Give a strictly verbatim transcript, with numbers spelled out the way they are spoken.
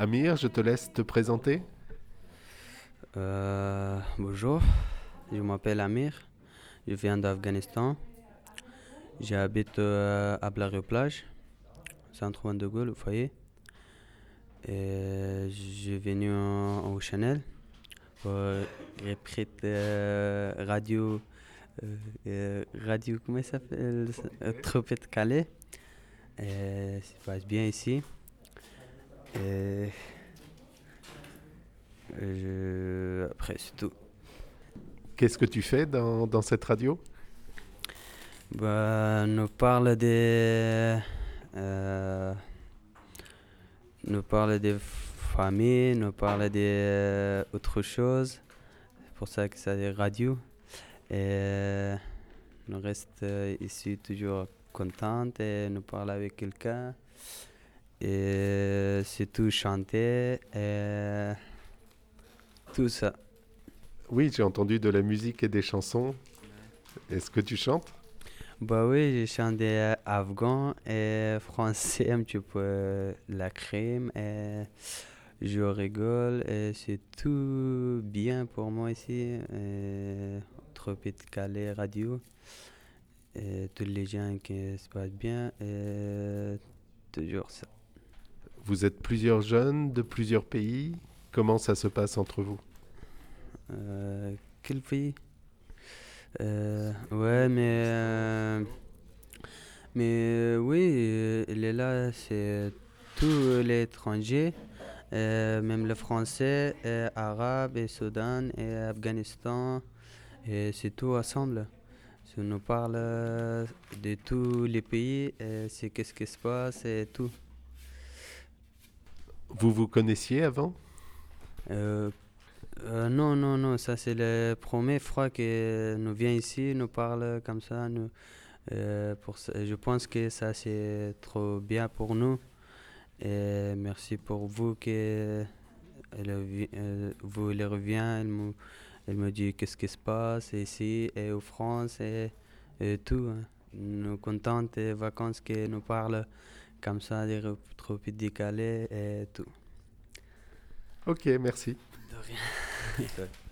Amir, je te laisse te présenter. Euh, bonjour, je m'appelle Amir, je viens d'Afghanistan. J'habite euh, à Blariot-Plage, Saint-Ouen de Gaulle, vous voyez. Et je suis venu en- au Chanel pour représenter euh, radio, euh, euh, radio, comment ça s'appelle? Euh, Trompette Calais. Et ça se passe bien ici. Et je... après, c'est tout. Qu'est-ce que tu fais dans, dans cette radio? Bah, nous parle des, euh, nous parle des familles, nous parle des euh, autres choses. C'est pour ça que ça dit radio. Et euh, nous reste euh, ici toujours contente et nous parle avec quelqu'un. Et euh, c'est tout chanter et tout ça. Oui, j'ai entendu de la musique et des chansons. Est-ce que tu chantes? Bah oui, je chante des euh, afghans et français un petit peu euh, la crème et je rigole et c'est tout bien pour moi ici. Et Tropique Calais Radio et tous les gens qui se passent bien et toujours ça. Vous êtes plusieurs jeunes de plusieurs pays. Comment ça se passe entre vous? Euh, quel pays? Euh, ouais, mais euh, mais euh, oui, euh, il est là, c'est tous les étrangers. Euh, même le français, et arabe, et Soudan, et Afghanistan, et c'est tout ensemble. Si on nous parle euh, de tous les pays, euh, c'est qu'est-ce qui se passe et tout. Vous vous connaissiez avant? Euh, euh, non, non, non, ça c'est le premier fois que nous vient ici, nous parle comme ça. Nous, euh, pour ça- je pense que ça c'est trop bien pour nous. Et merci pour vous que elle, vi- euh, vous elle revient, elle me, elle me dit qu'est-ce qui se passe ici et en France et, et tout, hein. Nous contentes des vacances que nous parlent comme ça, des trop décalés et tout. Ok, merci. De rien.